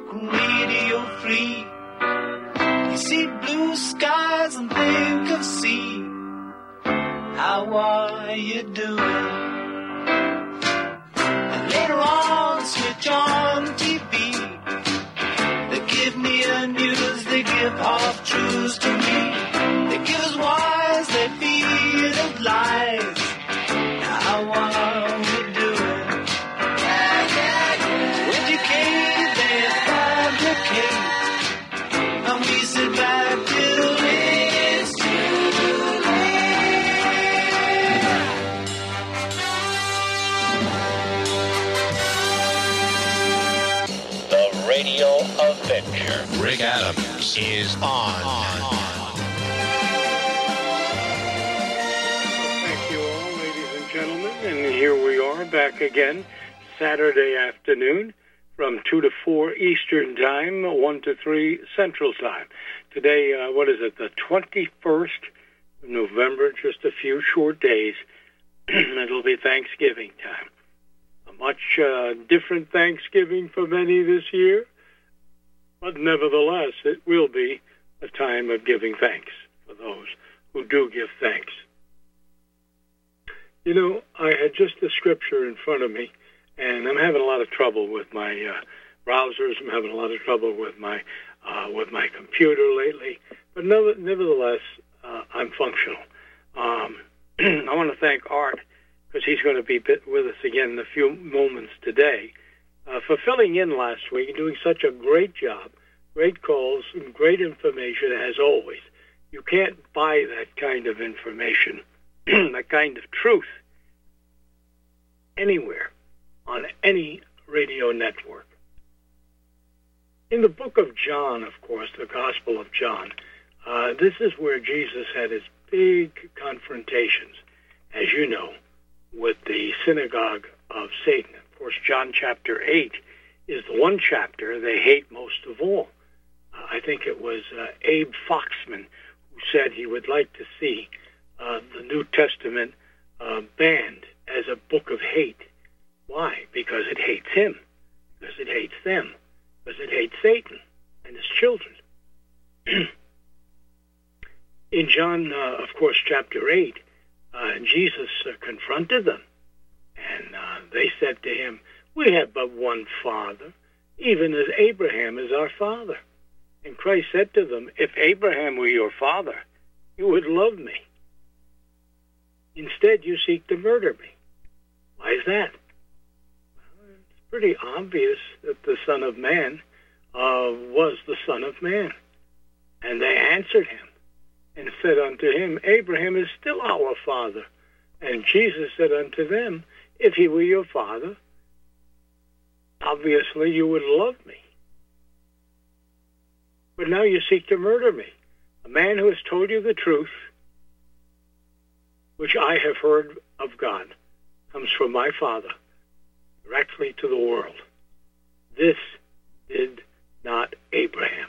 and radio free. You see blue skies and think of sea. How are you doing? And later on, switch on TV. They give me the news, they give half truths to me. They give us wise, they feed us lies. How are we doing? Educate, they fabricate. And we sit back till it's too late. The Radio Adventure. Rick Adams is on. Thank you all, ladies and gentlemen. And here we are back again, Saturday afternoon from 2 to 4 Eastern Time, 1 to 3 Central Time. Today, what is it, the 21st of November, just a few short days. It'll be Thanksgiving time. A much different Thanksgiving for many this year, but nevertheless, it will be a time of giving thanks for those who do give thanks. You know, I had just the scripture in front of me, and I'm having a lot of trouble with my browsers. I'm having a lot of trouble with my computer lately. But nevertheless, I'm functional. I want to thank Art, because he's going to be with us again in a few moments today, for filling in last week and doing such a great job, great calls, and great information as always. You can't buy that kind of information, that kind of truth, anywhere on any radio network. In the book of John, of course, the Gospel of John, this is where Jesus had his big confrontations, as you know, with the synagogue of Satan. Of course, John chapter 8 is the one chapter they hate most of all. I think it was Abe Foxman who said he would like to see the New Testament banned as a book of hate. Why? Because it hates him, because it hates them, because it hates Satan and his children. In John, of course, chapter 8, Jesus confronted them, and they said to him, "We have but one Father, even as Abraham is our father." And Christ said to them, "If Abraham were your father, you would love me. Instead, you seek to murder me." Why is that? Well, it's pretty obvious that the Son of Man was the Son of Man. And they answered him and said unto him, "Abraham is still our father." And Jesus said unto them, "If he were your father, obviously you would love me. But now you seek to murder me, a man who has told you the truth, which I have heard of God, comes from my Father, directly to the world. This did not Abraham."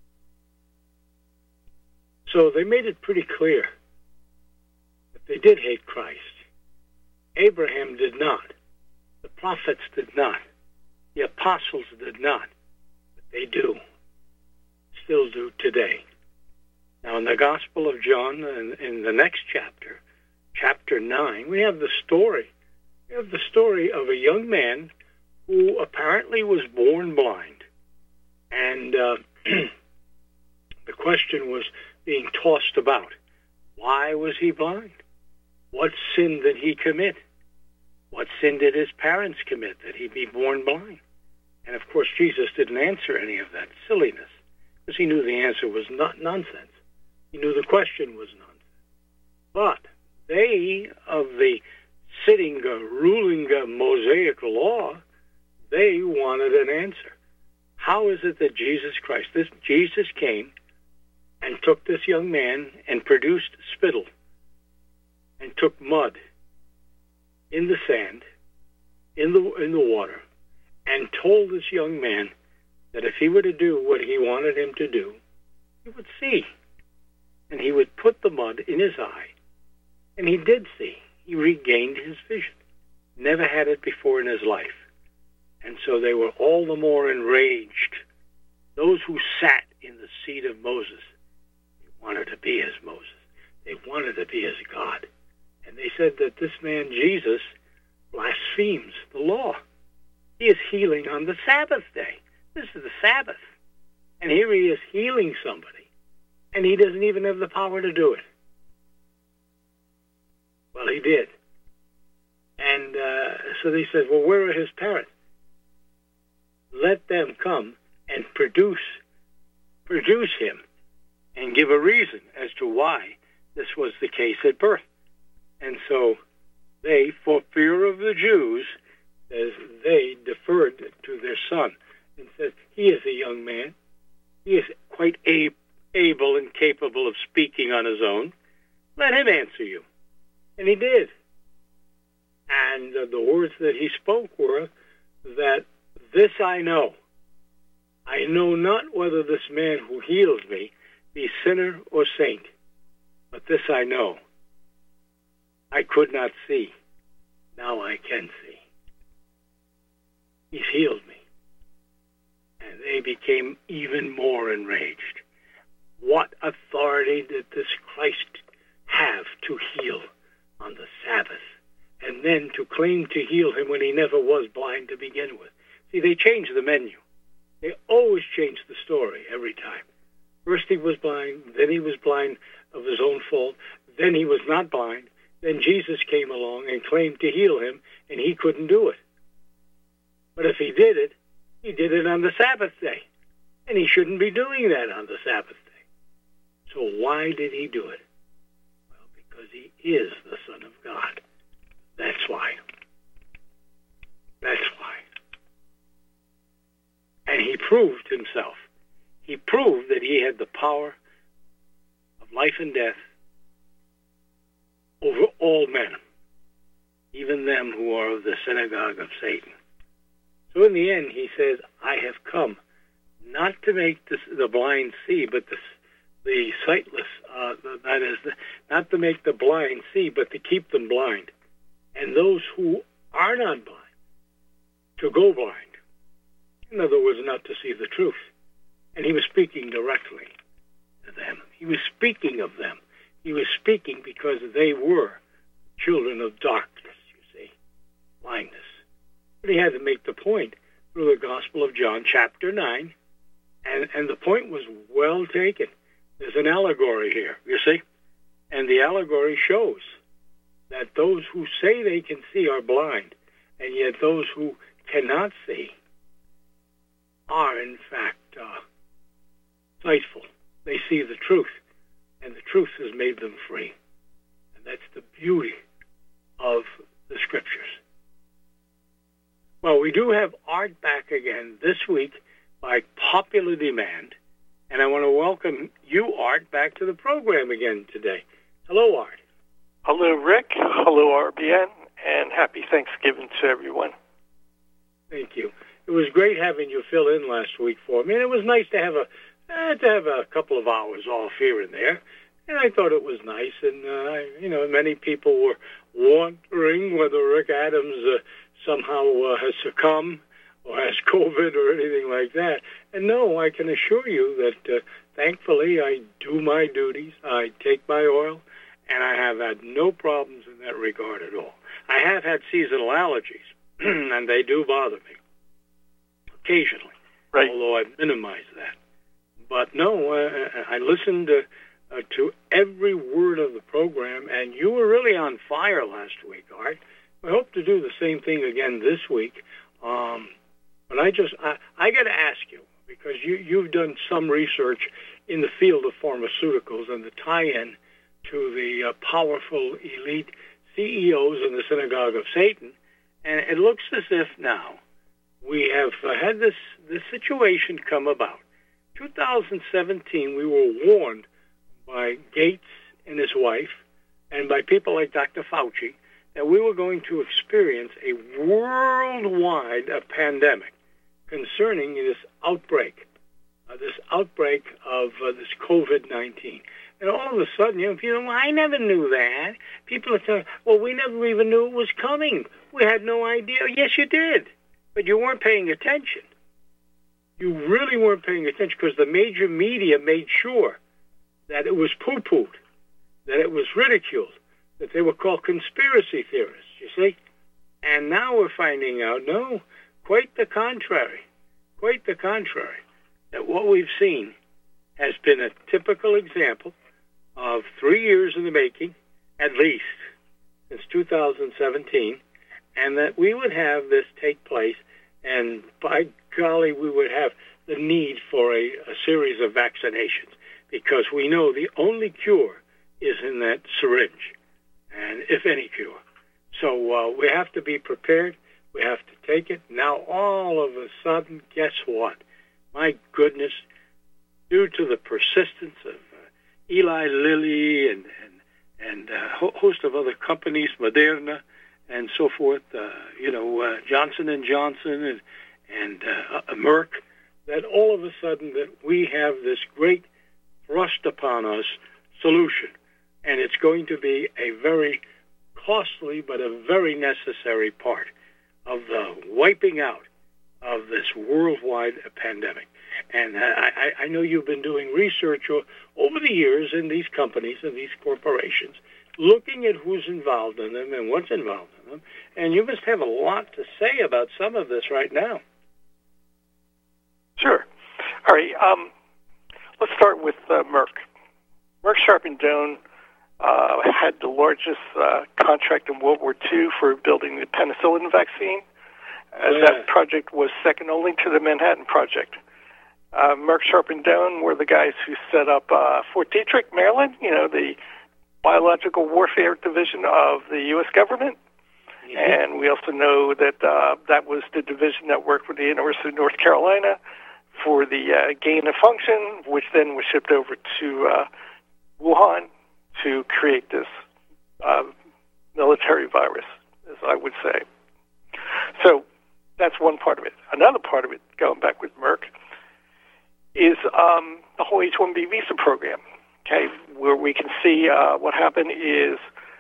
So they made it pretty clear that they did hate Christ. Abraham did not. The prophets did not. The apostles did not. But they do. Still do today. Now in the Gospel of John, in the next chapter, chapter 9, we have the story. We have the story of a young man who apparently was born blind. And the question was being tossed about. Why was he blind? What sin did he commit? What sin did his parents commit that he be born blind? And of course, Jesus didn't answer any of that silliness, because he knew the answer was not nonsense. He knew the question was nonsense. But they, of the sitting, ruling Mosaic law, they wanted an answer. How is it that Jesus Christ, this Jesus came and took this young man and produced spittle and took mud in the sand, in the water, and told this young man that if he were to do what he wanted him to do, he would see. And he would put the mud in his eye. And he did see. He regained his vision. Never had it before in his life. And so they were all the more enraged those who sat in the seat of Moses, they wanted to be as Moses. They wanted to be as God. And they said that this man, Jesus, blasphemes the law. He is healing on the Sabbath day. This is the Sabbath. And here he is healing somebody. And he doesn't even have the power to do it. Well, he did. And so they said, well, where are his parents? Let them come and produce him and give a reason as to why this was the case at birth. And so they, for fear of the Jews, they deferred to their son and said, he is a young man. He is quite able and capable of speaking on his own. Let him answer you. And he did. And the words that he spoke were that this I know. I know not whether this man who heals me be sinner or saint, but this I know. I could not see. Now I can see. He's healed me. And they became even more enraged. What authority did this Christ have to heal on the Sabbath? And then to claim to heal him when he never was blind to begin with. See, they changed the menu. They always change the story every time. First he was blind, then he was blind of his own fault, then he was not blind, then Jesus came along and claimed to heal him, and he couldn't do it. But if he did it on the Sabbath day, and he shouldn't be doing that on the Sabbath day. So why did he do it? Well, because he is the Son of God. That's why. That's why. And he proved himself. He proved that he had the power of life and death over all men, even them who are of the synagogue of Satan. So in the end, he says, I have come not to make the blind see, but the sightless, that is, not to make the blind see, but to keep them blind. And those who are not blind, to go blind. In other words, not to see the truth. And he was speaking directly to them. He was speaking of them. He was speaking because they were children of darkness, you see, blindness. But he had to make the point through the Gospel of John, chapter 9, and the point was well taken. There's an allegory here, you see, and the allegory shows that those who say they can see are blind, and yet those who cannot see are, in fact, sightful. They see the truth, and the truth has made them free. And that's the beauty of the Scriptures. Well, we do have Art back again this week by popular demand, and I want to welcome you, Art, back to the program again today. Hello, Art. Hello, Rick. Hello, RBN, and happy Thanksgiving to everyone. Thank you. It was great having you fill in last week for me, and it was nice to have a couple of hours off here and there. And I thought it was nice, and many people were wondering whether Rick Adams somehow has succumbed or has COVID or anything like that. And no, I can assure you that thankfully I do my duties, I take my oil, and I have had no problems in that regard at all. I have had seasonal allergies, and they do bother me occasionally, right, although I minimize that. But no, I listened to every word of the program, and you were really on fire last week, Art. I hope to do the same thing again this week. But I got to ask you, because you've done some research in the field of pharmaceuticals and the tie-in to the powerful elite CEOs in the synagogue of Satan, and it looks as if now we have had this situation come about. 2017, we were warned by Gates and his wife and by people like Dr. Fauci that we were going to experience a worldwide pandemic concerning this outbreak of this COVID-19. And all of a sudden, people, well, I never knew that. People are saying, well, we never even knew it was coming. We had no idea. Yes, you did, but you weren't paying attention. you really weren't paying attention because the major media made sure that it was poo-pooed, that it was ridiculed, that they were called conspiracy theorists, you see? And now we're finding out, no, quite the contrary, that what we've seen has been a typical example of 3 years in the making, at least, since 2017, and that we would have this take place, and by golly, we would have the need for a series of vaccinations, because we know the only cure is in that syringe, and if any cure. So we have to be prepared. We have to take it. Now, all of a sudden, guess what? My goodness, due to the persistence of Eli Lilly and a host of other companies, Moderna and so forth, Johnson & Johnson and Merck, that all of a sudden that we have this great thrust upon us solution. And it's going to be a very costly but a very necessary part of the wiping out of this worldwide pandemic. And I know you've been doing research over the years in these companies and these corporations, looking at who's involved in them and what's involved in them. And you must have a lot to say about some of this right now. Sure. All right. Let's start with Merck. Merck Sharp and Dohme had the largest contract in World War II for building the penicillin vaccine. That project was second only to the Manhattan Project. Merck Sharp and Dohme were the guys who set up Fort Detrick, Maryland, the biological warfare division of the U.S. government. Mm-hmm. And we also know that that was the division that worked with the University of North Carolina for the gain of function, which then was shipped over to Wuhan to create this military virus, as I would say. So that's one part of it. Another part of it, going back with Merck, is the whole H-1B visa program, okay, where we can see what happened is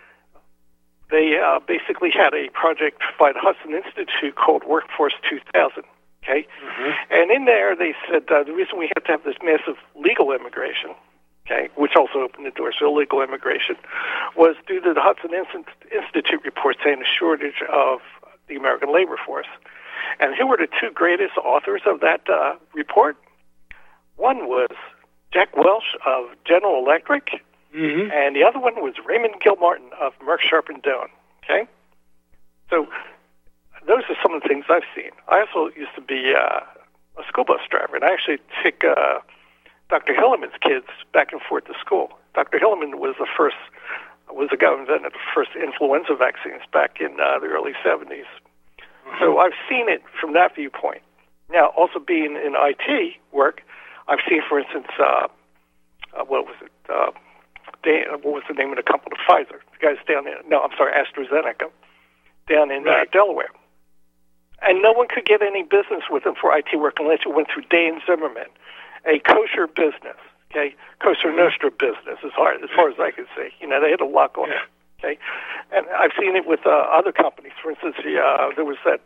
they basically had a project by the Hudson Institute called Workforce 2000, okay? Mm-hmm. And in there they said the reason we had to have this massive legal immigration, okay, which also opened the doors to illegal immigration, was due to the Hudson Institute report saying a shortage of the American labor force. And who were the two greatest authors of that report? One was Jack Welch of General Electric, mm-hmm. and the other one was Raymond Gilmartin of Merck Sharp and Dohme. Okay, so those are some of the things I've seen. I also used to be a school bus driver, and I actually took Dr. Hilliman's kids back and forth to school. Dr. Hilliman was the guy who invented the first influenza vaccines back in the early 70s. Mm-hmm. So I've seen it from that viewpoint. Now, also being in IT work, I've seen, for instance, what was the name of the company? Pfizer. The guys down there. No, I'm sorry, AstraZeneca, down in Delaware. And no one could get any business with them for IT work unless it went through Dan Zimmerman, a kosher business, okay, kosher nostra business, as far as I could see. They had a lock on it, okay. And I've seen it with other companies. For instance, there was that.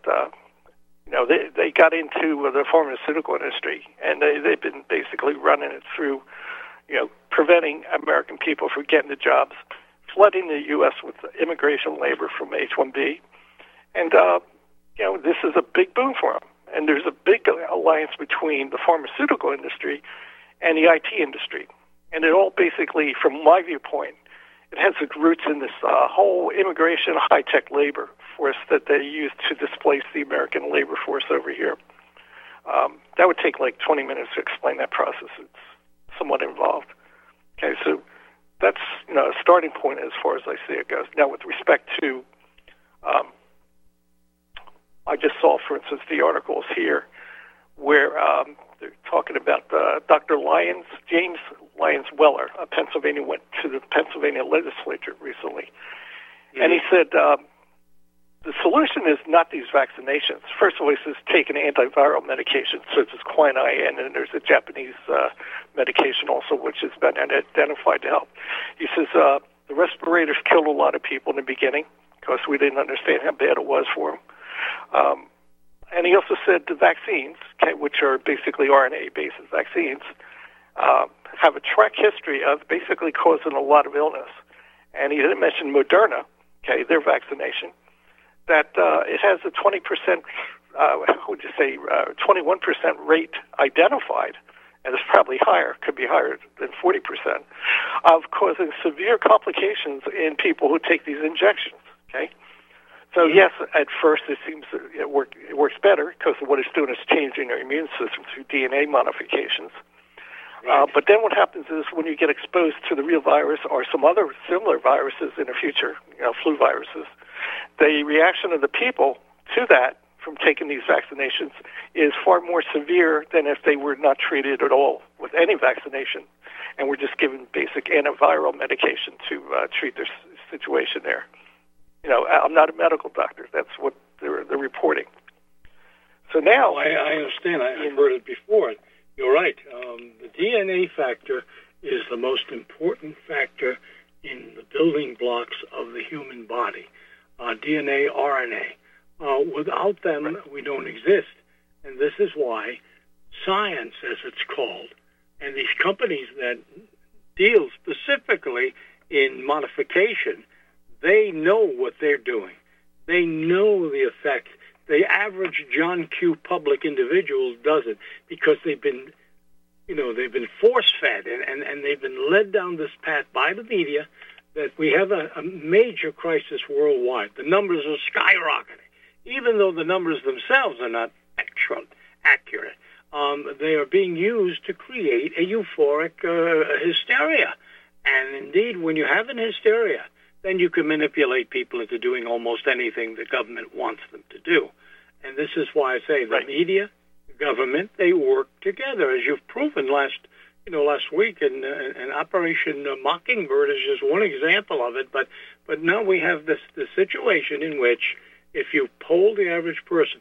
They got into the pharmaceutical industry, and they've been basically running it through, preventing American people from getting the jobs, flooding the U.S. with immigration labor from H-1B. And, this is a big boom for them. And there's a big alliance between the pharmaceutical industry and the IT industry. And it all basically, from my viewpoint, it has its roots in this whole immigration high-tech labor force that they use to displace the American labor force over here. That would take like 20 minutes to explain that process. It's somewhat involved. Okay, so that's a starting point as far as I see it goes. Now, with respect to, I just saw, for instance, the articles here where they're talking about Dr. Lyons, James Lyons Weller of Pennsylvania, went to the Pennsylvania legislature recently. Mm-hmm. And he said the solution is not these vaccinations. First of all, he says take an antiviral medication, such as quinine, and then there's a Japanese medication also, which has been identified to help. He says the respirators killed a lot of people in the beginning because we didn't understand how bad it was for them. And he also said the vaccines, okay, which are basically RNA-based vaccines, have a track history of basically causing a lot of illness. And he didn't mention Moderna, okay, their vaccination, that it has a 20%, 21% rate identified, and it's probably higher, could be higher than 40%, of causing severe complications in people who take these injections, okay? So yes, at first it seems it works better because what it's doing is changing your immune system through DNA modifications. Right. But then what happens is when you get exposed to the real virus or some other similar viruses in the future, flu viruses, the reaction of the people to that from taking these vaccinations is far more severe than if they were not treated at all with any vaccination and were just given basic antiviral medication to treat their situation there. I'm not a medical doctor. That's what they're reporting. So now... I understand. I've heard it before. You're right. The DNA factor is the most important factor in the building blocks of the human body. DNA, RNA. Without them, we don't exist. And this is why science, as it's called, and these companies that deal specifically in modification, they know what they're doing. They know the effect. The average John Q. Public individual doesn't, because they've been force-fed and they've been led down this path by the media that we have a major crisis worldwide. The numbers are skyrocketing, even though the numbers themselves are not accurate. They are being used to create a euphoric hysteria. And indeed, when you have an hysteria, then you can manipulate people into doing almost anything the government wants them to do. And this is why I say the media, the government, they work together, as you've proven last week. And Operation Mockingbird is just one example of it. But now we have this situation in which, if you poll the average person,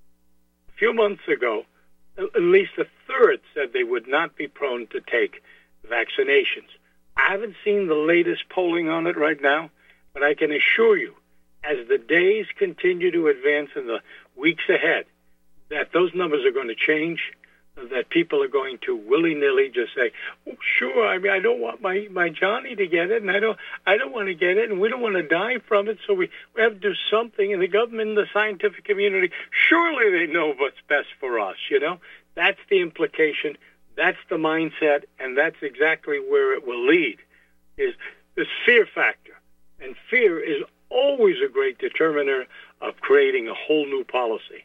a few months ago, at least a third said they would not be prone to take vaccinations. I haven't seen the latest polling on it right now, but I can assure you, as the days continue to advance in the weeks ahead, that those numbers are going to change, that people are going to willy-nilly just say, oh, sure, I mean, I don't want my Johnny to get it, and I don't want to get it, and we don't want to die from it, so we have to do something. And the government and the scientific community, surely they know what's best for us, That's the implication. That's the mindset, and that's exactly where it will lead, is this fear factor. And fear is always a great determiner of creating a whole new policy,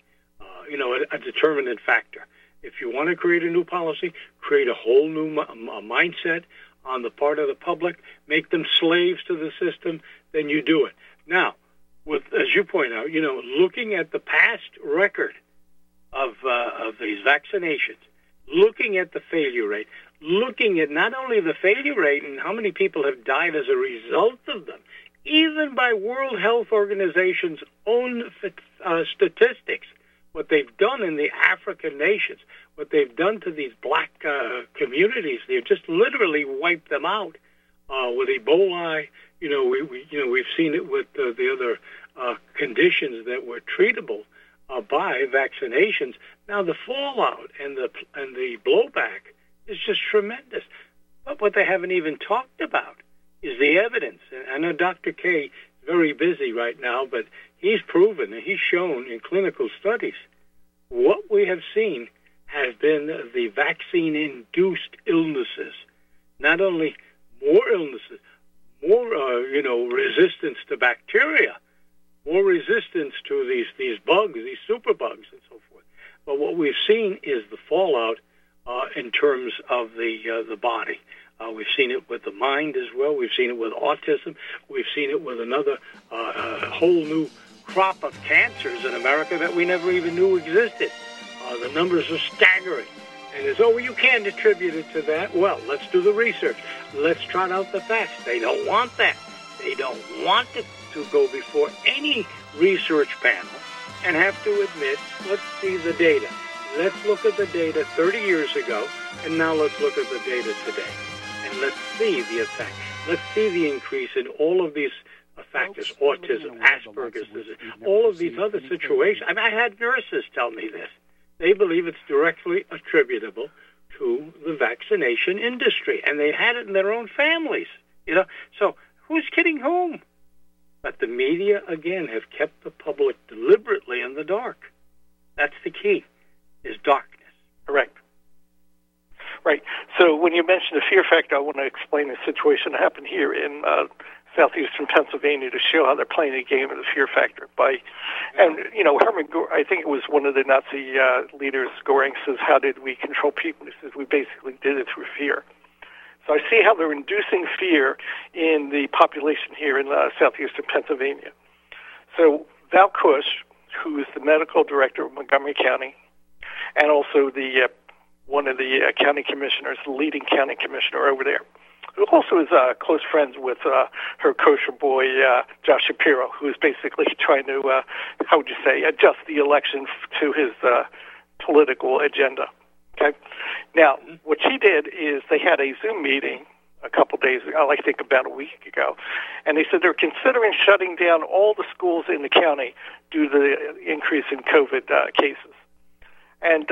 a determinant factor. If you want to create a new policy, create a whole new mindset on the part of the public, make them slaves to the system, then you do it. Now, as you point out, looking at the past record of these vaccinations, looking at the failure rate, looking at not only the failure rate and how many people have died as a result of them, even by World Health Organization's own statistics, what they've done in the African nations, what they've done to these black communities, they've just literally wiped them out with Ebola. We've seen it with the other conditions that were treatable by vaccinations. Now the fallout and the blowback is just tremendous. But what they haven't even talked about is the evidence. And I know Dr. K is very busy right now, but he's proven and he's shown in clinical studies what we have seen has been the vaccine-induced illnesses. Not only more illnesses, more resistance to bacteria, more resistance to these bugs, these superbugs, and so forth. But what we've seen is the fallout in terms of the body. We've seen it with the mind as well. We've seen it with autism. We've seen it with another whole new crop of cancers in America that we never even knew existed. The numbers are staggering. And it's, you can't attribute it to that. Well, let's do the research. Let's trot out the facts. They don't want that. They don't want to go before any research panel and have to admit, let's see the data. Let's look at the data 30 years ago, and now let's look at the data today. And let's see the effect. Let's see the increase in all of these factors, autism, Asperger's disease, all of these other situations. I had nurses tell me this. They believe it's directly attributable to the vaccination industry, and they had it in their own families. So who's kidding whom? But the media, again, have kept the public deliberately in the dark. That's the key, is darkness. Correct. Right. So when you mention the fear factor, I want to explain the situation that happened here in southeastern Pennsylvania to show how they're playing the game of the fear factor. Herman Goring, I think it was one of the Nazi leaders, Goring, says, how did we control people? He says, we basically did it through fear. So I see how they're inducing fear in the population here in southeastern Pennsylvania. So Val Cush, who is the medical director of Montgomery County, and also the one of the county commissioners, the leading county commissioner over there, who also is close friends with her kosher boy, Josh Shapiro, who is basically trying to, adjust the election to his political agenda. Okay. Now, what she did is they had a Zoom meeting a couple days ago, I think about a week ago, and they said they're considering shutting down all the schools in the county due to the increase in COVID cases. And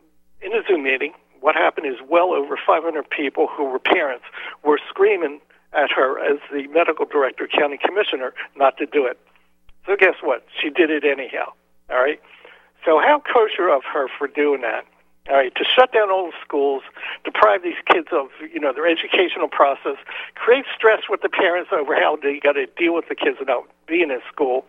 in the Zoom meeting, what happened is well over 500 people who were parents were screaming at her as the medical director, county commissioner, not to do it. So guess what? She did it anyhow. All right? So how kosher of her for doing that? All right, to shut down all the schools, deprive these kids of, their educational process, create stress with the parents over how they got to deal with the kids without being in school,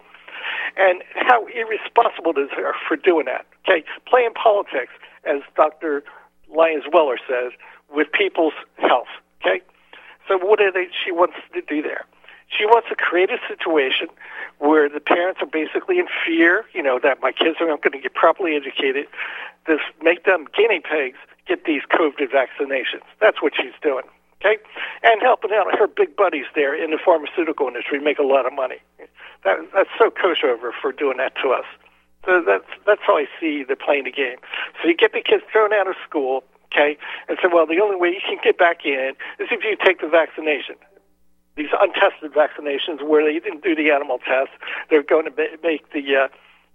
and how irresponsible it is for doing that. Okay, playing politics, as Dr. Lyons-Weller says, with people's health. Okay, so what she wants to do there? She wants to create a situation where the parents are basically in fear, that my kids are not going to get properly educated, to make them guinea pigs get these COVID vaccinations. That's what she's doing, okay? And helping out her big buddies there in the pharmaceutical industry make a lot of money. That's so kosher of her for doing that to us. So that's how I see the playing the game. So you get the kids thrown out of school, okay, and say, well, the only way you can get back in is if you take the vaccination. These untested vaccinations where they didn't do the animal test, they're going to make the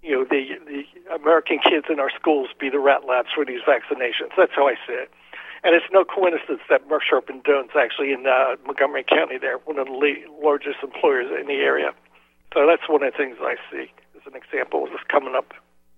American kids in our schools be the rat labs for these vaccinations. That's how I see it. And it's no coincidence that Merck Sharp and Doane's actually in Montgomery County there, one of the largest employers in the area. So that's one of the things I see as an example of this coming up.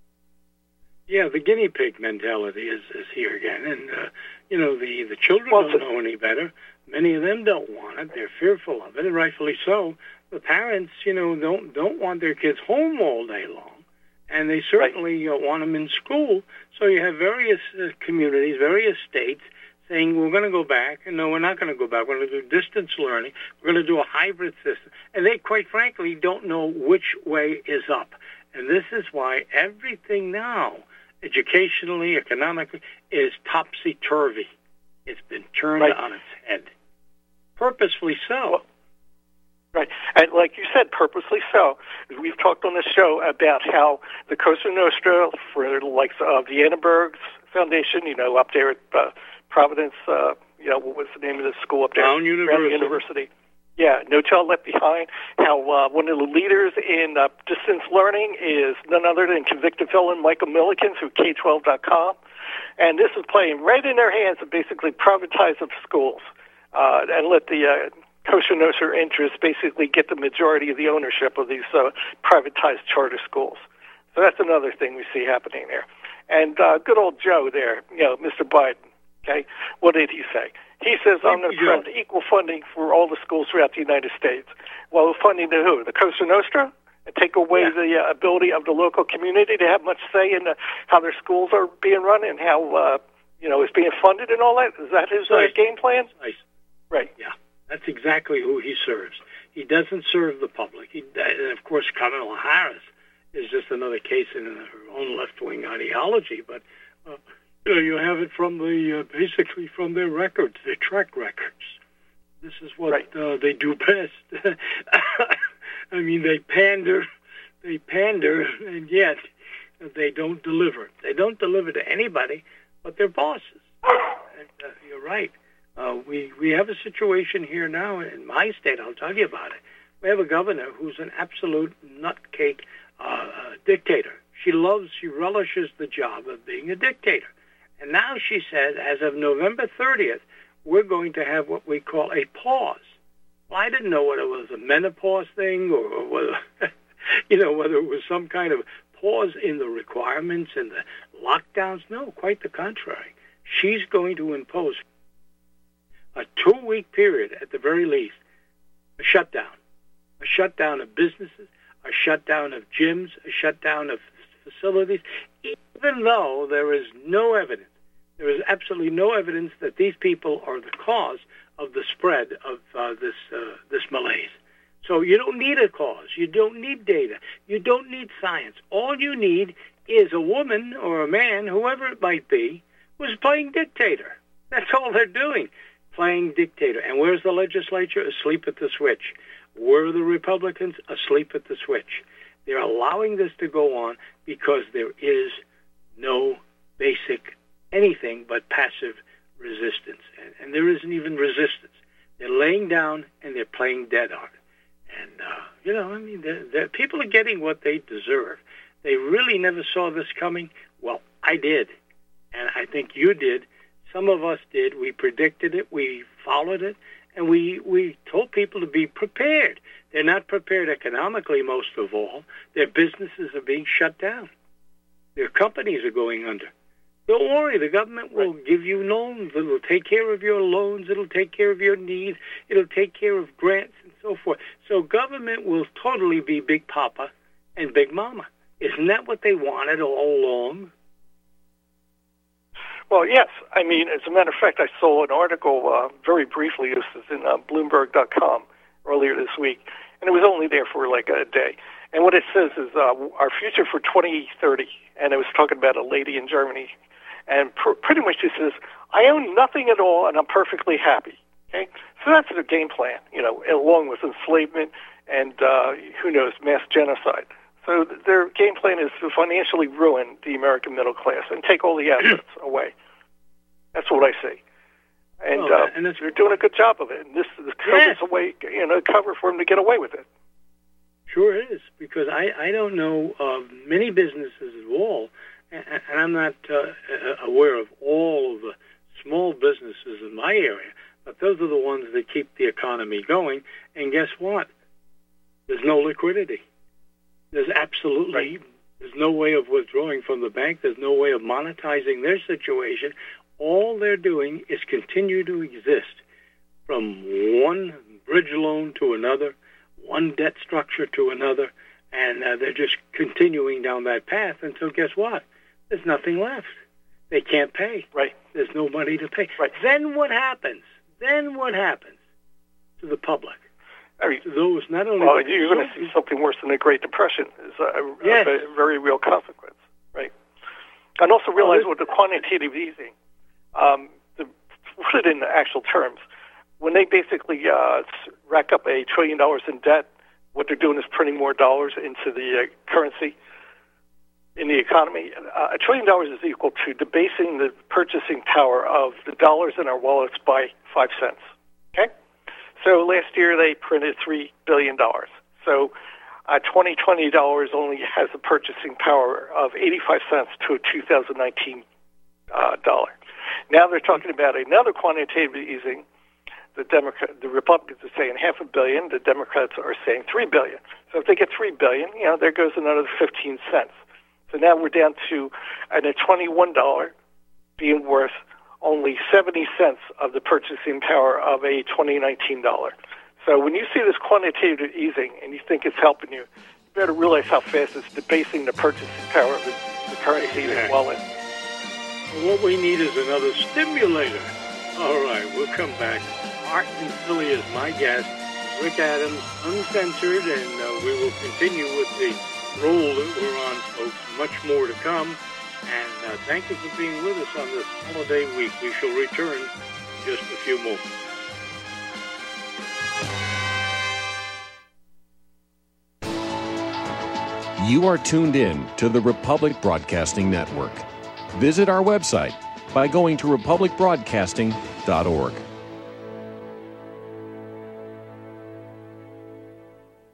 Yeah, the guinea pig mentality is here again. And, the children don't know any better. Many of them don't want it. They're fearful of it, and rightfully so. The parents, don't want their kids home all day long. And they certainly want them in school. So you have various communities, various states saying, we're going to go back. And no, we're not going to go back. We're going to do distance learning. We're going to do a hybrid system. And they, quite frankly, don't know which way is up. And this is why everything now, educationally, economically, is topsy-turvy. It's been turned on its head. Purposefully so. Right. And like you said, purposely so. We've talked on the show about how the Cosa Nostra, for the likes of the Annenberg's Foundation, up there at Providence, what was the name of the school up there? Brown University. Yeah, No Child Left Behind. How one of the leaders in distance learning is none other than convicted felon Michael Millikins, who K12.com. And this is playing right in their hands to basically privatize the schools and let the Cosa Nostra interests basically get the majority of the ownership of these privatized charter schools. So that's another thing we see happening there. And good old Joe there, Mr. Biden, okay, what did he say? He says, I'm going to promote equal funding for all the schools throughout the United States. Well, funding to who? The Cosa Nostra? And take away the ability of the local community to have much say in how their schools are being run and how, it's being funded and all that? Is that his game plan? Right. Yeah. That's exactly who he serves. He doesn't serve the public. And of course, Kamala Harris is just another case in her own left-wing ideology. But you have it from basically from their records, their track records. This is what they do best. I mean, they pander, and yet they don't deliver. They don't deliver to anybody but their bosses. And, you're right. We have a situation here now in my state, I'll tell you about it. We have a governor who's an absolute nutcake dictator. She relishes the job of being a dictator. And now she said, as of November 30th, we're going to have what we call a pause. Well, I didn't know whether it was a menopause thing or whether, whether it was some kind of pause in the requirements and the lockdowns. No, quite the contrary. She's going to impose a 2-week period at the very least, a shutdown of businesses, a shutdown of gyms, a shutdown of facilities, even though there is absolutely no evidence that these people are the cause of the spread of this malaise. So you don't need a cause. You don't need data. You don't need science. All you need is a woman or a man, whoever it might be, who's playing dictator. That's all they're doing, playing dictator. And where's the legislature? Asleep at the switch. Where are the Republicans? Asleep at the switch. They're allowing this to go on because there is no basic anything but passive resistance. And there isn't even resistance. They're laying down and they're playing dead hard. And, people are getting what they deserve. They really never saw this coming. Well, I did. And I think you did. Some of us did. We predicted it. We followed it. And we told people to be prepared. They're not prepared economically, most of all. Their businesses are being shut down. Their companies are going under. Don't worry, the government will give you loans. It'll take care of your loans. It'll take care of your needs. It'll take care of grants and so forth. So government will totally be Big Papa and Big Mama. Isn't that what they wanted all along? Well, yes. I mean, as a matter of fact, I saw an article very briefly. This is in Bloomberg.com earlier this week, and it was only there for like a day. And what it says is our future for 2030, and it was talking about a lady in Germany, and pretty much it says, I own nothing at all, and I'm perfectly happy. Okay, so that's the game plan, along with enslavement and who knows, mass genocide. So their game plan is to financially ruin the American middle class and take all the assets away. That's what I see. And, and they're doing a good job of it. And this covers away, cover for them to get away with it. Sure is, because I don't know of many businesses at all, and I'm not aware of all of the small businesses in my area, but those are the ones that keep the economy going. And guess what? There's no liquidity. There's absolutely there's no way of withdrawing from the bank. There's no way of monetizing their situation. All they're doing is continue to exist from one bridge loan to another, one debt structure to another, and they're just continuing down that path until, guess what? There's nothing left. They can't pay. Right. There's no money to pay. Right. Then what happens? To the public? Those not only you're going to see something worse than the Great Depression. Is a very real consequence, right? And also realize with the quantitative easing, to put it in actual terms, when they basically rack up $1 trillion in debt, what they're doing is printing more dollars into the currency in the economy. $1 trillion is equal to debasing the purchasing power of the dollars in our wallets by 5 cents. Okay? So last year they printed $3 billion. So $2020 only has a purchasing power of 85 cents to a 2019 dollar. Now they're talking about another quantitative easing. The Republicans are saying $500 million. The Democrats are saying $3 billion. So if they get $3 billion, there goes another 15 cents. So now we're down to a $21 being worth only 70 cents of the purchasing power of a 2019 dollar. So when you see this quantitative easing and you think it's helping you, you better realize how fast it's debasing the purchasing power of the currency as well. What we need is another stimulator. All right, we'll come back. Martin Philly is my guest. Rick Adams, uncensored, and we will continue with the roll that we're on, folks. Much more to come. And thank you for being with us on this holiday week. We shall return in just a few moments. You are tuned in to the Republic Broadcasting Network. Visit our website by going to republicbroadcasting.org.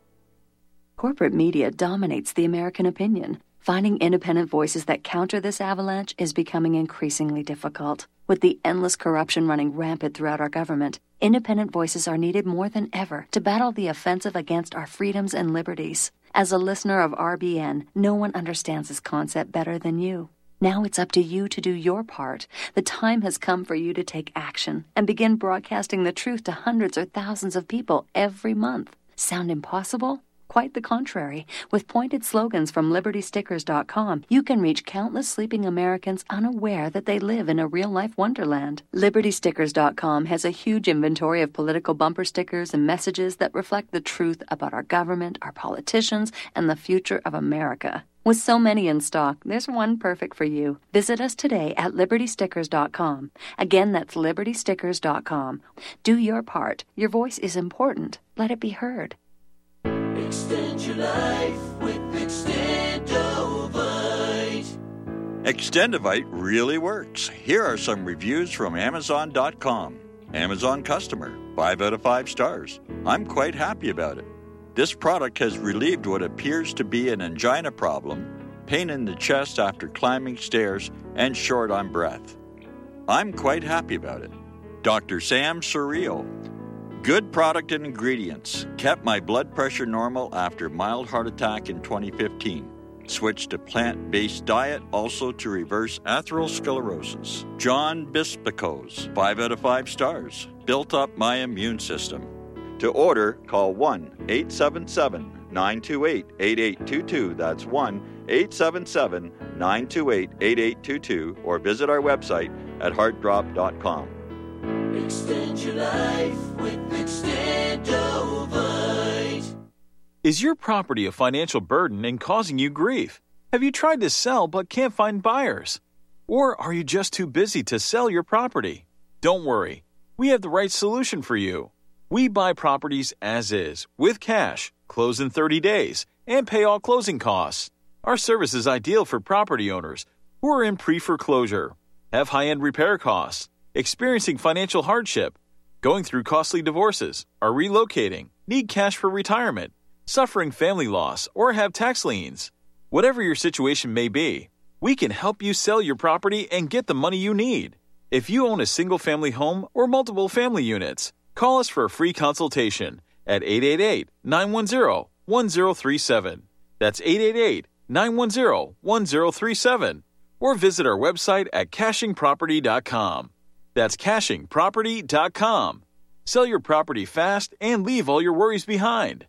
Corporate media dominates the American opinion. Finding independent voices that counter this avalanche is becoming increasingly difficult. With the endless corruption running rampant throughout our government, independent voices are needed more than ever to battle the offensive against our freedoms and liberties. As a listener of RBN, no one understands this concept better than you. Now it's up to you to do your part. The time has come for you to take action and begin broadcasting the truth to hundreds or thousands of people every month. Sound impossible? Quite the contrary. With pointed slogans from LibertyStickers.com, you can reach countless sleeping Americans unaware that they live in a real-life wonderland. LibertyStickers.com has a huge inventory of political bumper stickers and messages that reflect the truth about our government, our politicians, and the future of America. With so many in stock, there's one perfect for you. Visit us today at LibertyStickers.com. Again, that's LibertyStickers.com. Do your part. Your voice is important. Let it be heard. Extend your life with Extendovite. Extendovite really works. Here are some reviews from Amazon.com. Amazon customer, 5 out of 5 stars. I'm quite happy about it. This product has relieved what appears to be an angina problem, pain in the chest after climbing stairs, and short on breath. I'm quite happy about it. Dr. Sam Surreal. Good product and ingredients. Kept my blood pressure normal after mild heart attack in 2015. Switched to plant-based diet also to reverse atherosclerosis. John Bispicos, 5 out of 5 stars. Built up my immune system. To order, call 1-877-928-8822. That's 1-877-928-8822. Or visit our website at heartdrop.com. Extend your life with Extendovite. Is your property a financial burden and causing you grief? Have you tried to sell but can't find buyers? Or are you just too busy to sell your property? Don't worry. We have the right solution for you. We buy properties as is, with cash, close in 30 days, and pay all closing costs. Our service is ideal for property owners who are in pre-foreclosure, have high-end repair costs, experiencing financial hardship, going through costly divorces, are relocating, need cash for retirement, suffering family loss, or have tax liens. Whatever your situation may be, we can help you sell your property and get the money you need. If you own a single-family home or multiple family units, call us for a free consultation at 888-910-1037. That's 888-910-1037. Or visit our website at cachingproperty.com. That's cachingproperty.com. Sell your property fast and leave all your worries behind.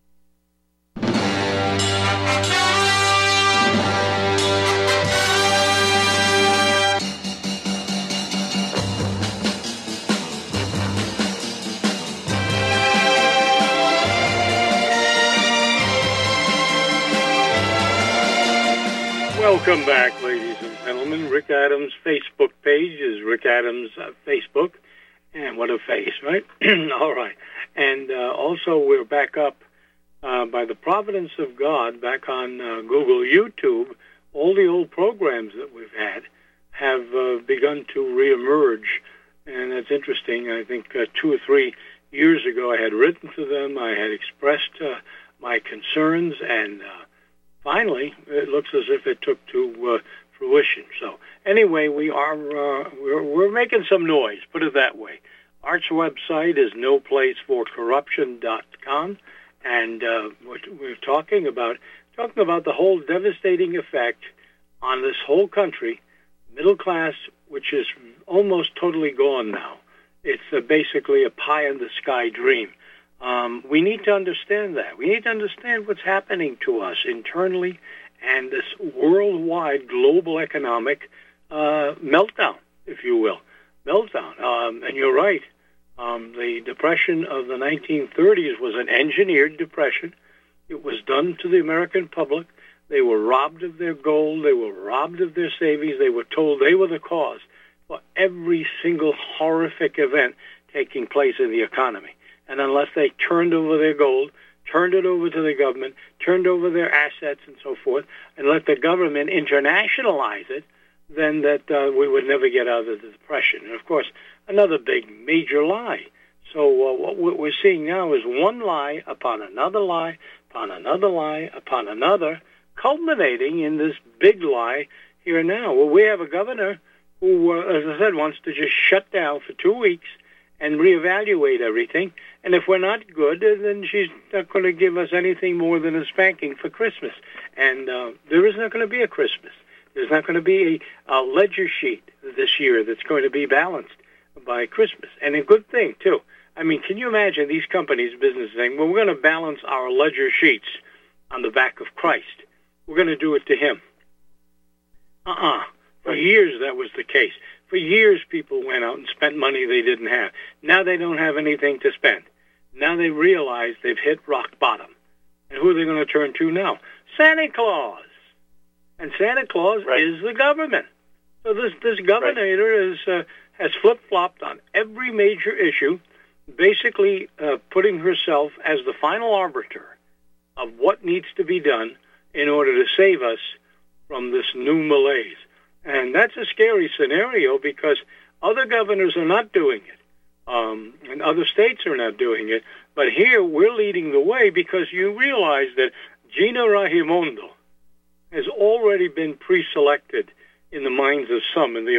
Welcome back, ladies and gentlemen. Rick Adams' Facebook page is Rick Adams Facebook. And what a face, right? All right. And also we're back up by the providence of God, back on Google YouTube. All the old programs that we've had have begun to reemerge. And that's interesting. I think 2 or 3 years ago I had written to them. I had expressed my concerns, and finally, it looks as if it took to fruition. So anyway, we're making some noise, put it that way. Art's website is noplaceforcorruption.com, and we're talking about the whole devastating effect on this whole country, middle class, which is almost totally gone now. It's basically a pie-in-the-sky dream. We need to understand that. We need to understand what's happening to us internally and this worldwide global economic meltdown, if you will. Meltdown. And you're right. The Depression of the 1930s was an engineered depression. It was done to the American public. They were robbed of their gold. They were robbed of their savings. They were told they were the cause for every single horrific event taking place in the economy. And unless they turned over their gold, turned it over to the government, turned over their assets and so forth, and let the government internationalize it, then that we would never get out of the Depression. And, of course, another big, major lie. So what we're seeing now is one lie upon another lie upon another lie upon another, culminating in this big lie here now. Well, we have a governor who, as I said, wants to just shut down for 2 weeks and reevaluate everything. And if we're not good, then she's not going to give us anything more than a spanking for Christmas. And there is not going to be a Christmas. There's not going to be a ledger sheet this year that's going to be balanced by Christmas. And a good thing, too. I mean, can you imagine these companies, businesses saying, well, we're going to balance our ledger sheets on the back of Christ. We're going to do it to him. For years, that was the case. For years, people went out and spent money they didn't have. Now they don't have anything to spend. Now they realize they've hit rock bottom. And who are they going to turn to now? Santa Claus. And Santa Claus is the government. So this governor has flip-flopped on every major issue, basically putting herself as the final arbiter of what needs to be done in order to save us from this new malaise. And that's a scary scenario because other governors are not doing it, and other states are not doing it. But here we're leading the way because you realize that Gina Raimondo has already been pre-selected in the minds of some in the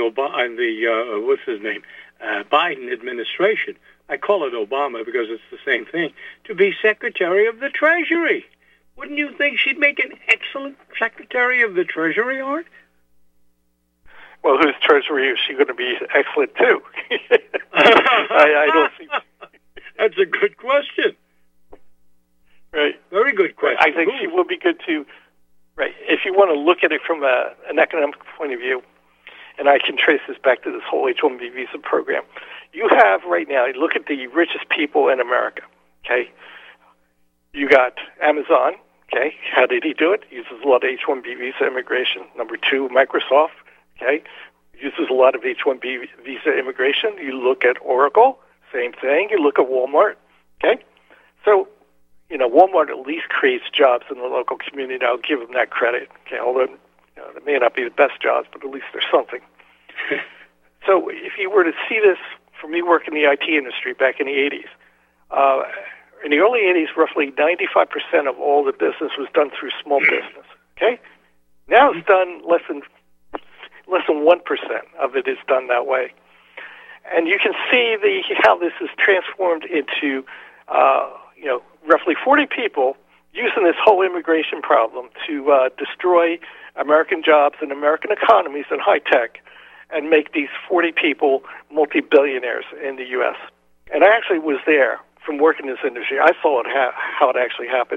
Biden administration. I call it Obama because it's the same thing, to be Secretary of the Treasury. Wouldn't you think she'd make an excellent Secretary of the Treasury, Art? Well, whose Treasury is she going to be excellent to? I don't think. That's a good question. Right. Very good question. I think she will be good too. Right. If you want to look at it from an economic point of view, and I can trace this back to this whole H-1B visa program, you have right now, you look at the richest people in America, okay? You got Amazon, okay? How did he do it? He uses a lot of H-1B visa immigration. Number two, Microsoft, okay? Uses a lot of H-1B visa immigration. You look at Oracle, same thing. You look at Walmart, okay? So, Walmart at least creates jobs in the local community. I'll give them that credit, okay? Although they may not be the best jobs, but at least there's something. So if you were to see this, for me working in the IT industry back in the 80s, in the early 80s, roughly 95% of all the business was done through small business, okay? Now it's done less than 1% of it is done that way. And you can see how this is transformed into, roughly 40 people using this whole immigration problem to destroy American jobs and American economies and high tech and make these 40 people multi-billionaires in the U.S. And I actually was there from working in this industry. I saw it how it actually happened.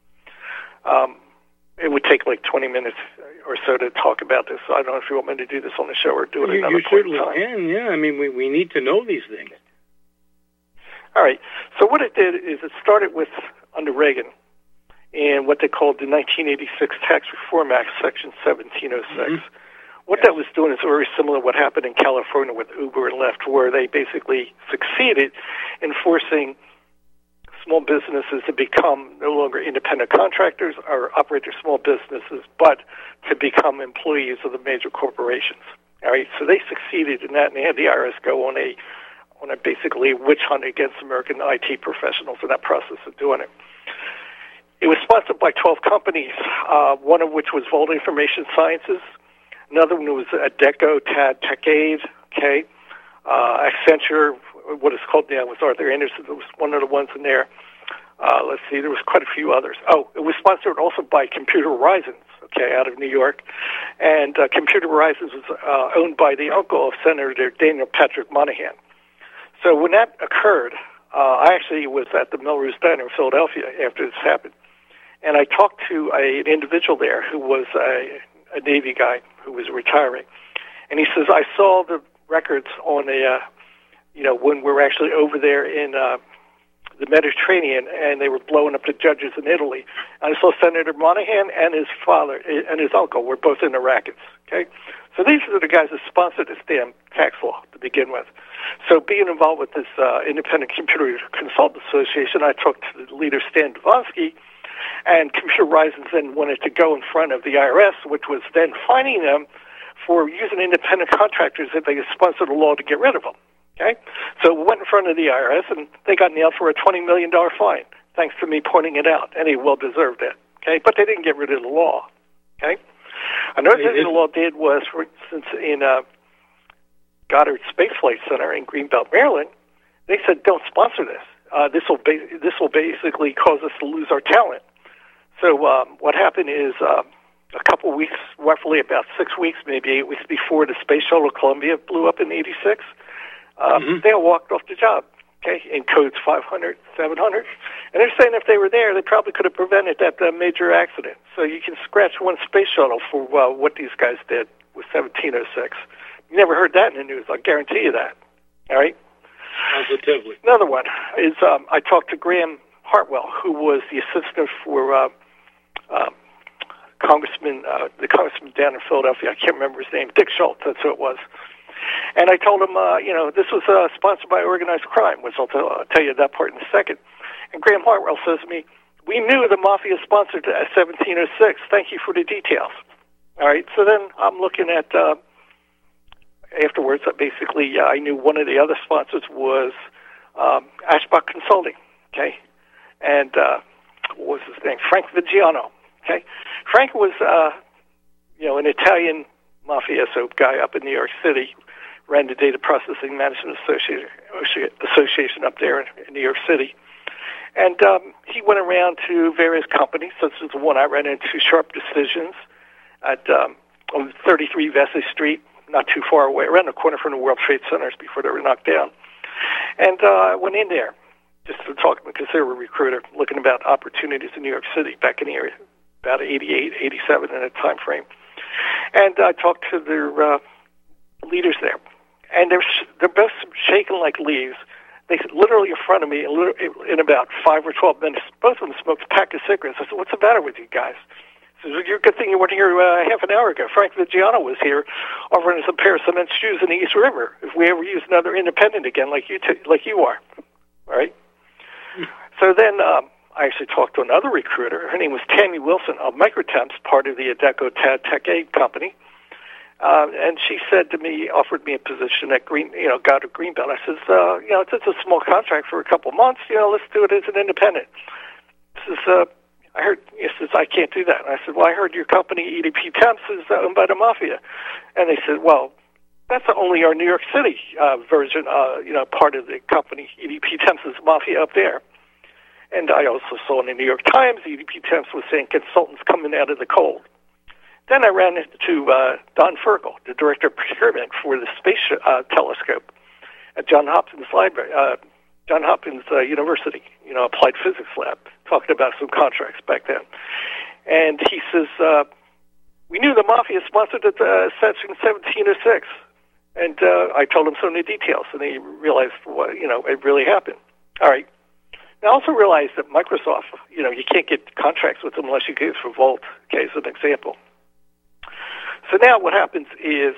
It would take like 20 minutes or so to talk about this. So I don't know if you want me to do this on the show or do it another point in time. You certainly can, yeah. I mean, we need to know these things. All right. So what it did is it started with under Reagan and what they called the 1986 Tax Reform Act, Section 1706. Mm-hmm. What that was doing is very similar to what happened in California with Uber and Lyft, where they basically succeeded in forcing small businesses to become no longer independent contractors or operate their small businesses, but to become employees of the major corporations. All right, so they succeeded in that, and they had the IRS go on a basically witch hunt against American IT professionals in that process of doing it. It was sponsored by 12 companies, one of which was Vault Information Sciences. Another one was Adecco, TechAid, okay? Accenture, what is called now was Arthur Andersen. It was one of the ones in there. Let's see, there was quite a few others. Oh, it was sponsored also by Computer Horizons, okay, out of New York. And Computer Horizons was owned by the uncle of Senator Daniel Patrick Moynihan. So when that occurred, I actually was at the Melrose Diner in Philadelphia after this happened. And I talked to an individual there who was a Navy guy who was retiring. And he says, I saw the records on when we were actually over there in the Mediterranean, and they were blowing up the judges in Italy. And I saw Senator Moynihan and his father and his uncle were both in the rackets, okay? So these are the guys that sponsored this damn tax law to begin with. So being involved with this Independent Computer Consultant Association, I talked to the leader, Stan Devonsky, and Computer Horizons then wanted to go in front of the IRS, which was then fining them for using independent contractors that they sponsored a law to get rid of them. Okay? So we went in front of the IRS, and they got nailed for a $20 million fine. thanks to me pointing it out, and he well deserved it. Okay, but they didn't get rid of the law. Okay, another thing the law did was, for instance, in Goddard Space Flight Center in Greenbelt, Maryland, they said, "Don't sponsor this. This will basically cause us to lose our talent." So what happened is a couple weeks, roughly about 6 weeks, maybe 8 weeks before the Space Shuttle Columbia blew up in '86, they all walked off the job. Okay, in codes 500, 700. And they're saying if they were there, they probably could have prevented that major accident. So you can scratch one space shuttle for what these guys did with 1706. You never heard that in the news, I'll guarantee you that. All right? Positively. Another one is I talked to Graham Hartwell, who was the assistant for the congressman down in Philadelphia. I can't remember his name. Dick Schultz, that's who it was. And I told him, this was sponsored by organized crime, which I'll tell you that part in a second. And Graham Hartwell says to me, "We knew the Mafia sponsored 1706. Thank you for the details." All right, so then I'm looking at, afterwards, basically, I knew one of the other sponsors was Ashbach Consulting, okay? And what was his name? Frank Vigiano, okay? Frank was, an Italian mafioso guy up in New York City, ran the Data Processing Management Association up there in New York City. And he went around to various companies, such as the one I ran into, Sharp Decisions, at on 33 Vesey Street, not too far away, around the corner from the World Trade Centers before they were knocked down. And I went in there just to talk to them because they were a recruiter looking about opportunities in New York City back in the area, about 88, 87 in that time frame. And I talked to their leaders there. And they're both shaking like leaves. They literally in front of me, in about 5 or 12 minutes, both of them smoked a pack of cigarettes. I said, "What's the matter with you guys?" He said, "You're a good thing you weren't here half an hour ago. Frank Vigiano was here offering us a pair of cement shoes in the East River if we ever use another independent again like you are." All right? So then I actually talked to another recruiter. Her name was Tammy Wilson of Microtemps, part of the Adecco Tech Aid Company. And she said to me, offered me a position at Goddard Greenbelt. I says, it's a small contract for a couple months. Let's do it as an independent. She says, I heard. He says, "I can't do that." And I said, "Well, I heard your company, EDP Temps, is owned by the Mafia." And they said, "Well, that's only our New York City version. Part of the company, EDP Temps, is Mafia up there." And I also saw in the New York Times, EDP Temps was saying consultants coming out of the cold. Then I ran into Don Ferkel, the director of procurement for the Space Telescope at Johns Hopkins Library, Johns Hopkins University, Applied Physics Lab, talking about some contracts back then. And he says, "We knew the Mafia sponsored Section 1706." And I told him some of the details, and he realized, it really happened. All right. I also realized that Microsoft, you can't get contracts with them unless you go for Volt, okay, as an example. So now what happens is,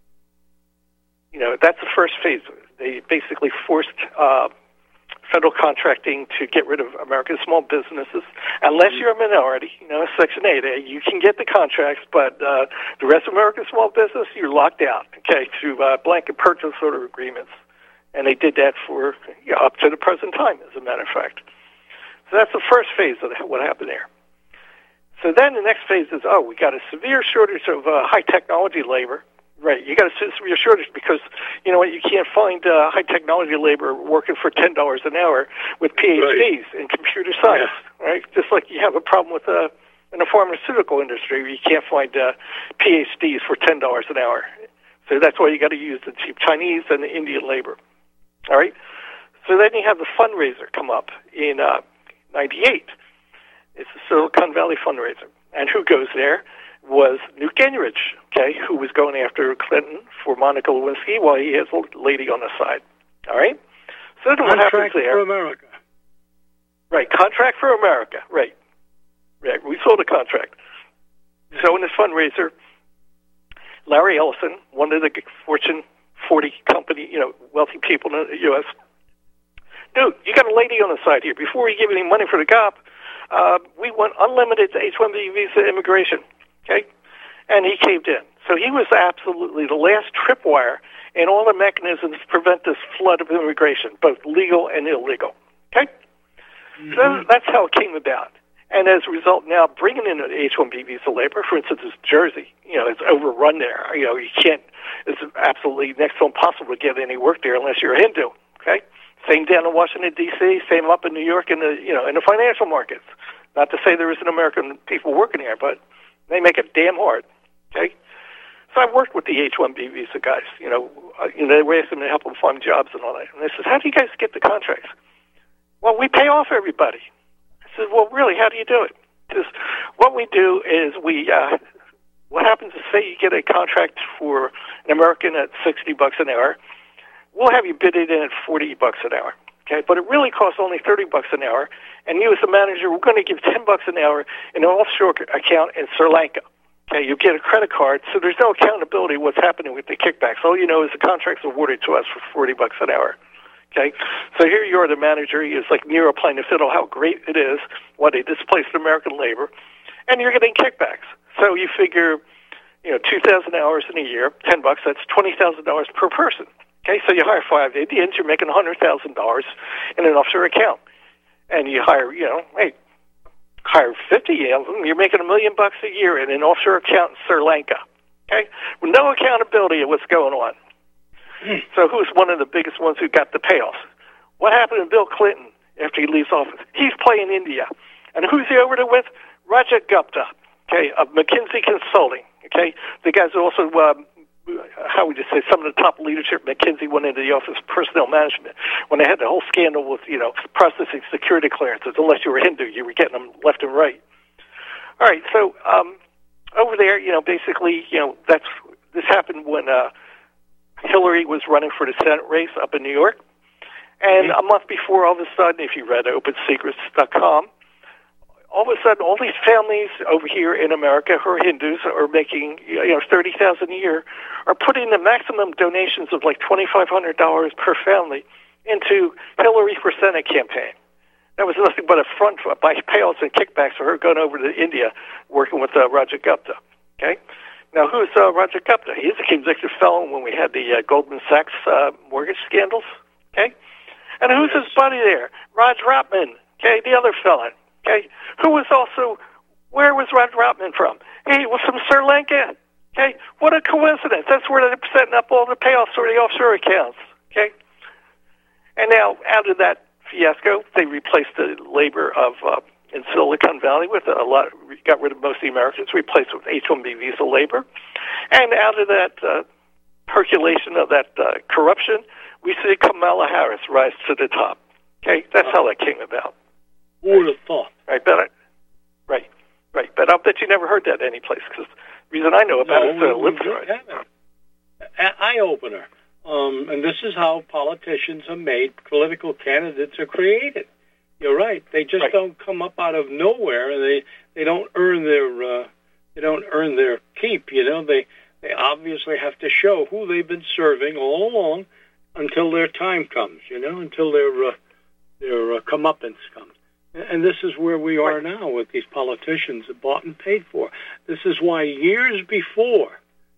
that's the first phase. They basically forced federal contracting to get rid of American small businesses. Unless you're a minority, Section 8, you can get the contracts, but the rest of American small business, you're locked out, okay, through blanket purchase order agreements. And they did that for up to the present time, as a matter of fact. So that's the first phase of what happened there. So then the next phase is, we got a severe shortage of high technology labor. Right, you got a severe shortage because, you can't find high technology labor working for $10 an hour with PhDs in computer science, right? Just like you have a problem with in the pharmaceutical industry where you can't find PhDs for $10 an hour. So that's why you got to use the cheap Chinese and the Indian labor. All right? So then you have the fundraiser come up in 98. It's the Silicon Valley fundraiser. And who goes there was Newt Gingrich, okay, who was going after Clinton for Monica Lewinsky while he has a lady on the side. All right? So then what happens there? Contract for America. Right, contract for America. Right. We sold a contract. So in this fundraiser, Larry Ellison, one of the Fortune 40 company, wealthy people in the U.S., "Dude, you got a lady on the side here. Before we give any money for the GOP, we want unlimited H-1B visa immigration." Okay? And he caved in. So he was absolutely the last tripwire in all the mechanisms to prevent this flood of immigration, both legal and illegal. Okay? So that's how it came about. And as a result, now bringing in an H-1B visa labor, for instance, is Jersey. It's overrun there. You can't. It's absolutely next to impossible to get any work there unless you're a Hindu. Okay. Same down in Washington D.C. Same up in New York in the financial markets. Not to say there isn't American people working here, but they make it damn hard. Okay. So I've worked with the H-1B visa guys. They were asking me to help them find jobs and all that. And they said, "How do you guys get the contracts?" "Well, we pay off everybody." I said, "Well, really, how do you do it?" Because what we do is what happens is, say you get a contract for an American at $60 an hour, we'll have you bid it in at $40 an hour. Okay, but it really costs only $30 an hour, and you as a manager, we're going to give $10 an hour in an offshore account in Sri Lanka. Okay, you get a credit card, so there's no accountability what's happening with the kickbacks. All you know is the contract's awarded to us for $40 an hour. Okay, so here you are, the manager. It's like Nero playing the fiddle, how great it is, why they displaced American labor, and you're getting kickbacks. So you figure, 2,000 hours in a year, $10, that's $20,000 per person. Okay, so you hire 5 Indians, you're making $100,000 in an offshore account, and you hire, hire 50 of them, you're making $1 million a year in an offshore account in Sri Lanka. Okay, with no accountability of what's going on. So who's one of the biggest ones who got the payoffs? What happened to Bill Clinton after he leaves office? He's playing India. And who's he over there with? Raja Gupta, okay, of McKinsey Consulting. Okay, the guys are also, how would you say, some of the top leadership at McKinsey went into the Office of Personnel Management when they had the whole scandal with, processing security clearances. Unless you were Hindu, you were getting them left and right. All right, so over there, basically, this happened when Hillary was running for the Senate race up in New York. And a month before, all of a sudden, if you read OpenSecrets.com, all of a sudden, all these families over here in America who are Hindus are making, $30,000 a year, are putting the maximum donations of like $2,500 per family into Hillary for Senate campaign. That was nothing but a front by payouts and kickbacks for her going over to India, working with Raja Gupta. Okay. Now, who's Raja Gupta? He's a convicted felon when we had the Goldman Sachs mortgage scandals, okay? And who's his buddy there? Raj Rotman, okay, the other felon, okay? Who was also, where was Raj Rotman from? He was from Sri Lanka, okay? What a coincidence. That's where they're setting up all the payoffs for the offshore accounts, okay? And now, out of that fiasco, they replaced the labor of in Silicon Valley with got rid of most of the Americans, replaced with H-1B visa labor. And out of that percolation of that corruption, we see Kamala Harris rise to the top. Okay, that's how that came about. Who would have thought? Right, but I'll bet you never heard that anyplace, because the reason I know about it is I lived through it. Eye-opener. And this is how politicians are made, political candidates are created. You're right. They just don't come up out of nowhere, and they don't earn their keep. They obviously have to show who they've been serving all along until their time comes. Until their comeuppance comes. And this is where we are now with these politicians bought and paid for. This is why years before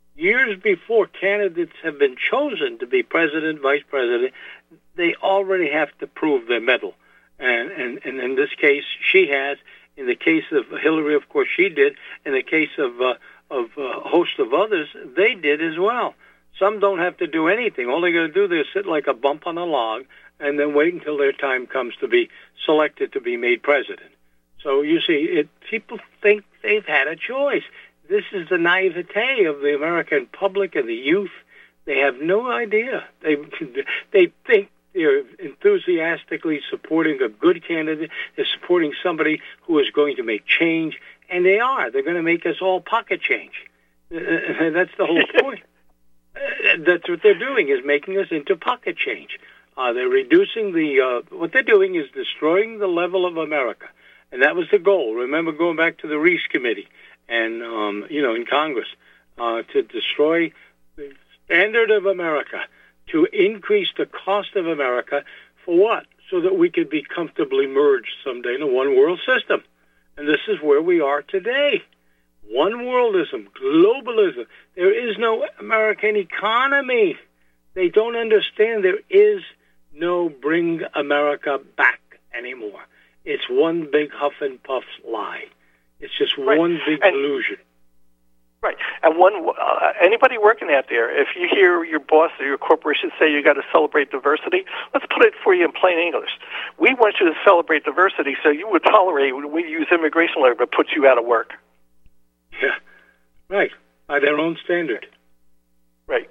candidates have been chosen to be president, vice president, they already have to prove their mettle. And in this case, she has. In the case of Hillary, of course, she did. In the case of a host of others, they did as well. Some don't have to do anything. All they got to do is sit like a bump on a log and then wait until their time comes to be selected to be made president. So you see, people think they've had a choice. This is the naivete of the American public and the youth. They have no idea. They think they're enthusiastically supporting a good candidate. They're supporting somebody who is going to make change, and they are. They're going to make us all pocket change. That's the whole point. That's what they're doing, is making us into pocket change. They're reducing what they're doing is destroying the level of America, and that was the goal. Remember going back to the Reese Committee and, in Congress, to destroy the standard of America, to increase the cost of America for what? So that we could be comfortably merged someday in a one-world system. And this is where we are today. One-worldism, globalism. There is no American economy. They don't understand there is no bring America back anymore. It's one big huff and puff lie. It's just one big illusion. Right. And anybody working out there, if you hear your boss or your corporation say you got to celebrate diversity, let's put it for you in plain English. We want you to celebrate diversity so you would tolerate when we use immigration labor to put you out of work. Yeah. Right. By their own standard. Right.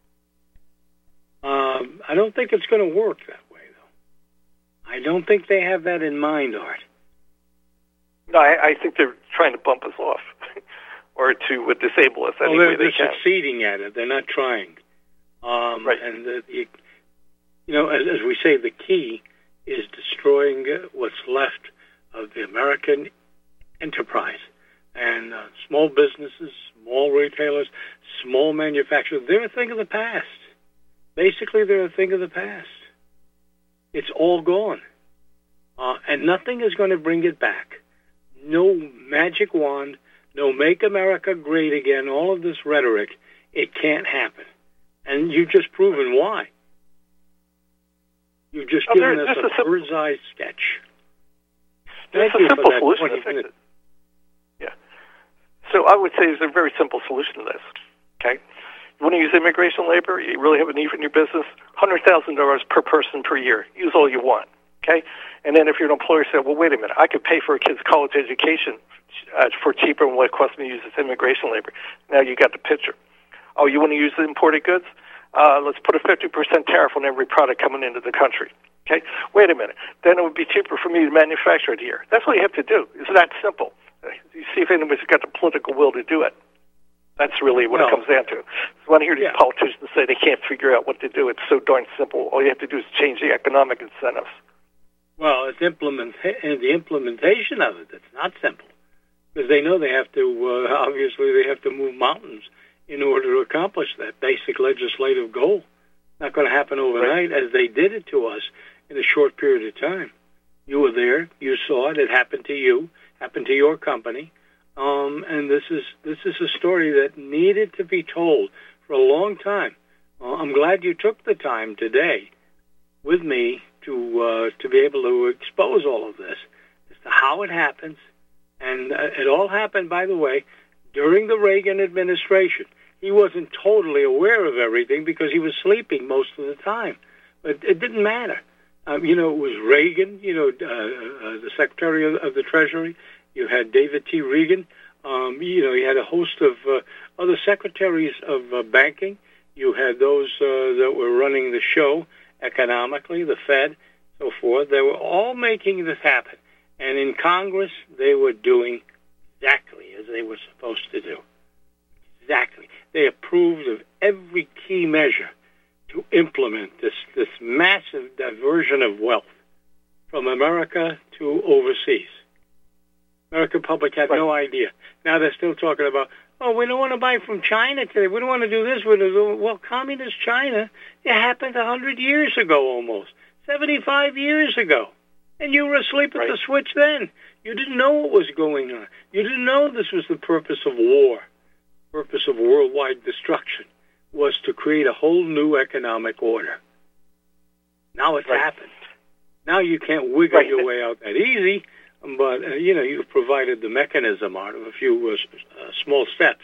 I don't think it's going to work that way, though. I don't think they have that in mind, Art. No, I think they're trying to bump us off or to disable us any way they can. They're succeeding at it. They're not trying. Right. And, as we say, the key is destroying what's left of the American enterprise. And small businesses, small retailers, small manufacturers, they're a thing of the past. Basically, they're a thing of the past. It's all gone. And nothing is going to bring it back. No magic wand, no make America great again, all of this rhetoric, it can't happen. And you've just proven why. You've just given us a bird's-eye sketch. There's a simple solution to fix it. Yeah. So I would say there's a very simple solution to this. Okay? You want to use immigration labor? You really have a need in your business? $100,000 per person per year. Use all you want. Okay? And then if you're an employer, say, well, wait a minute, I could pay for a kid's college education for cheaper than what it costs me to use this immigration labor. Now you got the picture. Oh, you want to use the imported goods? Let's put a 50% tariff on every product coming into the country. Okay? Wait a minute. Then it would be cheaper for me to manufacture it here. That's what you have to do. It's that simple. You see if anybody's got the political will to do it. That's really what it comes down to. So when I hear these politicians say they can't figure out what to do, it's so darn simple. All you have to do is change the economic incentives. Well, it's the implementation of it that's not simple. Because they know they have to, obviously, they have to move mountains in order to accomplish that basic legislative goal. Not going to happen overnight, as they did it to us in a short period of time. You were there, you saw it, it happened to you, happened to your company, and this is a story that needed to be told for a long time. I'm glad you took the time today with me to be able to expose all of this as to how it happens, and it all happened, by the way, during the Reagan administration. He wasn't totally aware of everything because he was sleeping most of the time. But it didn't matter. It was Reagan, the Secretary of the Treasury. You had David T. Regan. You had a host of other secretaries of banking. You had those that were running the show economically, the Fed, so forth. They were all making this happen. And in Congress, they were doing exactly as they were supposed to do. Exactly. They approved of every key measure to implement this massive diversion of wealth from America to overseas. American public had no idea. Now they're still talking about, we don't want to buy from China today. We don't want to do this. Well, communist China, it happened 100 years ago almost, 75 years ago. And you were asleep at the switch then. You didn't know what was going on. You didn't know this was the purpose of war. Purpose of worldwide destruction was to create a whole new economic order. Now it's happened. Now you can't wiggle your way out that easy, but you've provided the mechanism out of a few small steps.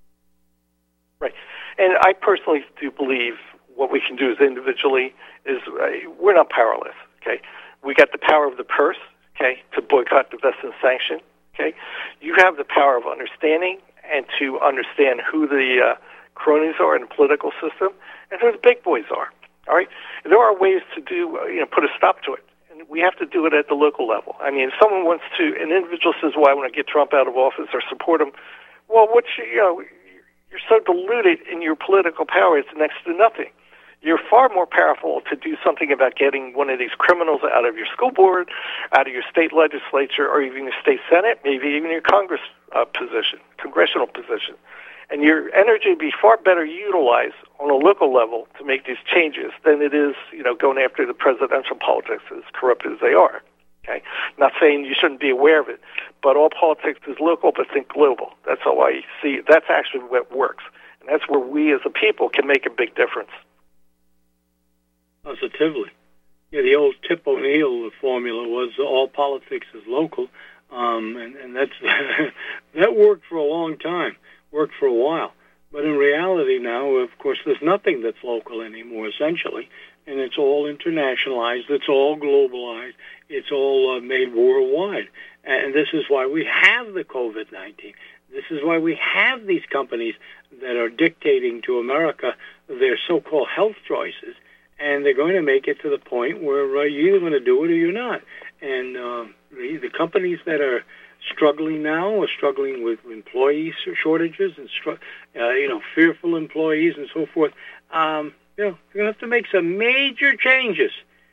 Right. And I personally do believe what we can do as individually is we're not powerless. Okay, we got the power of the purse. Okay, to boycott, divest, and sanction. Okay, you have the power of understanding and to understand who the cronies are in the political system and who the big boys are. All right? There are ways to do, put a stop to it. And we have to do it at the local level. I mean, if someone wants to, an individual says, well, I want to get Trump out of office or support him, well, you're so diluted in your political power, it's next to nothing. You're far more powerful to do something about getting one of these criminals out of your school board, out of your state legislature, or even your state senate, maybe even your Congress congressional position. And your energy would be far better utilized on a local level to make these changes than it is, going after the presidential politics, as corrupt as they are. Okay, not saying you shouldn't be aware of it, but all politics is local, but think global. That's how I see it. That's actually what works, and that's where we as a people can make a big difference. Positively. the old Tip O'Neill formula was all politics is local, and that's that worked for a long time, worked for a while. But in reality now, of course, there's nothing that's local anymore, essentially, and it's all internationalized, it's all globalized, it's all made worldwide. And this is why we have the COVID-19. This is why we have these companies that are dictating to America their so-called health choices, and they're going to make it to the point where you're either going to do it or you're not. And the companies that are struggling now are struggling with employee shortages and fearful employees and so forth. They're going to have to make some major changes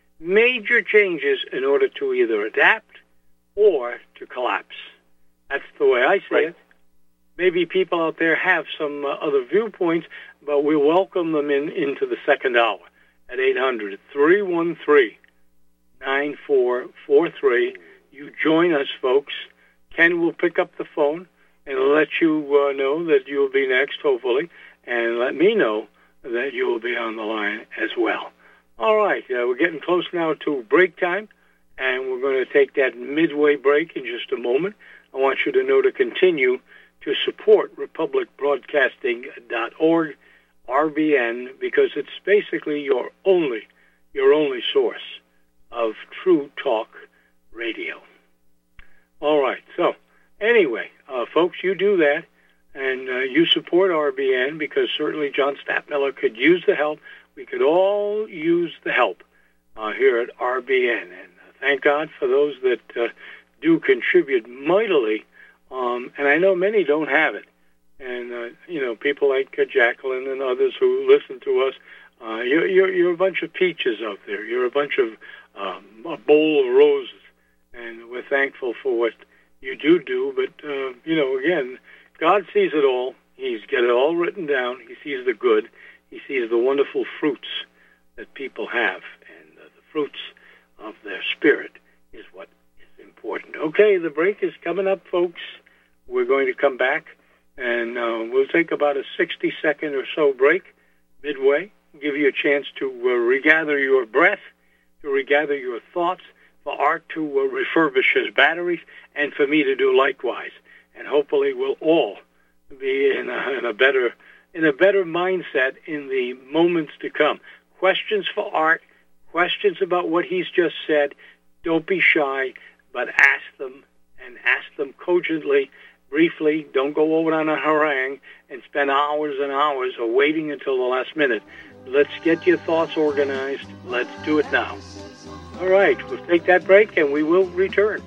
in order to either adapt or to collapse. That's the way I see it. Maybe people out there have some other viewpoints, but we welcome them into the second hour at 800-313-9443. You join us, folks. Ken will pick up the phone and let you know that you'll be next, hopefully, and let me know that you will be on the line as well. All right, we're getting close now to break time, and we're going to take that midway break in just a moment. I want you to know to continue to support republicbroadcasting.org, RBN, because it's basically your only source of true talk radio. All right, so anyway, folks, you do that, and you support RBN, because certainly John Stadtmiller could use the help. We could all use the help here at RBN, and thank God for those that do contribute mightily. And I know many don't have it. And, people like Jacqueline and others who listen to us, you're a bunch of peaches out there. You're a bunch of a bowl of roses. And we're thankful for what you do. But, again, God sees it all. He's got it all written down. He sees the good. He sees the wonderful fruits that people have. And the fruits of their spirit is what is important. Okay, the break is coming up, folks. We're going to come back, and we'll take about a 60-second or so break midway, give you a chance to regather your breath, to regather your thoughts, for Art to refurbish his batteries, and for me to do likewise. And hopefully we'll all be in a better mindset in the moments to come. Questions for Art, questions about what he's just said. Don't be shy, but ask them, and ask them cogently, briefly. Don't go over on a harangue and spend hours and hours or waiting until the last minute. Let's get your thoughts organized. Let's do it now. All right, we'll take that break and we will return.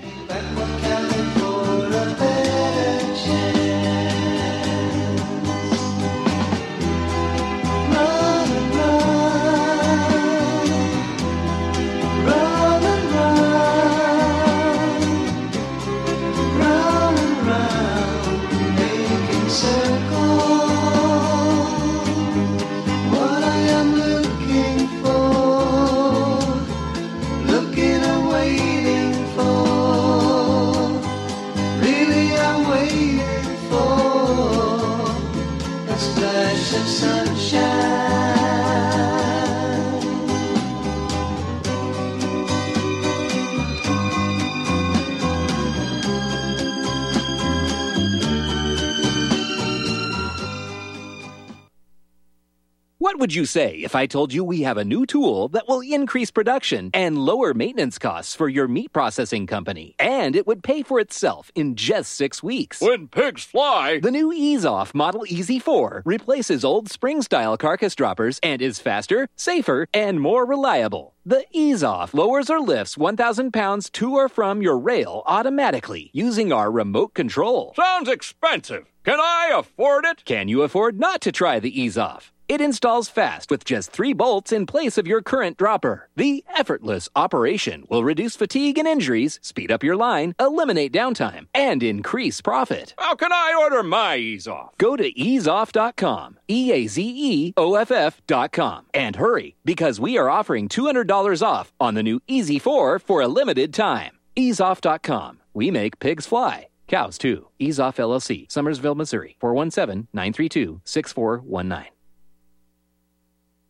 What would you say if I told you we have a new tool that will increase production and lower maintenance costs for your meat processing company? And it would pay for itself in just 6 weeks. When pigs fly! The new EaseOff Model EZ4 replaces old spring-style carcass droppers and is faster, safer, and more reliable. The EaseOff lowers or lifts 1,000 pounds to or from your rail automatically using our remote control. Sounds expensive. Can I afford it? Can you afford not to try the EaseOff? It installs fast with just 3 bolts in place of your current dropper. The effortless operation will reduce fatigue and injuries, speed up your line, eliminate downtime, and increase profit. How can I order my EaseOff? Go to easeoff.com, EAZEOFF.com, and hurry, because we are offering $200 off on the new EZ4 for a limited time. Easeoff.com. We make pigs fly. Cows, too. EaseOff LLC, Summersville, Missouri, 417-932-6419.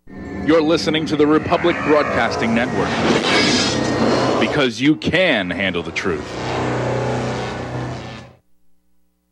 You're listening to the Republic Broadcasting Network. Because you can handle the truth.